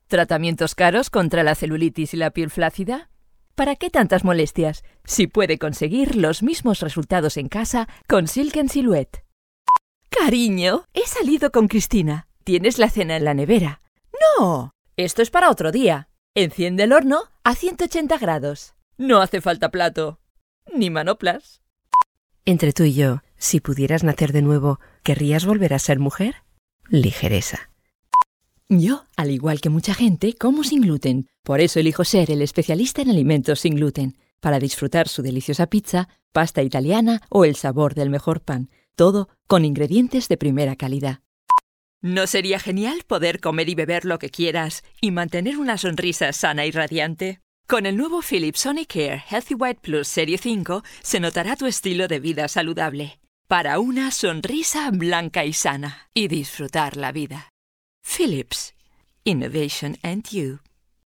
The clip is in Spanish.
¿Tratamientos caros contra la celulitis y la piel flácida? ¿Para qué tantas molestias si puede conseguir los mismos resultados en casa con Silk & Silhouette? Cariño, he salido con Cristina. ¿Tienes la cena en la nevera? ¡No! Esto es para otro día. Enciende el horno a 180 grados. No hace falta plato. Ni manoplas. Entre tú y yo, si pudieras nacer de nuevo, ¿querrías volver a ser mujer? Ligereza. Yo, al igual que mucha gente, como sin gluten. Por eso elijo ser el especialista en alimentos sin gluten, para disfrutar su deliciosa pizza, pasta italiana o el sabor del mejor pan. Todo con ingredientes de primera calidad. ¿No sería genial poder comer y beber lo que quieras y mantener una sonrisa sana y radiante? Con el nuevo Philips Sonicare Healthy White Plus Serie 5 se notará tu estilo de vida saludable. Para una sonrisa blanca y sana y disfrutar la vida. Philips. Innovation and you.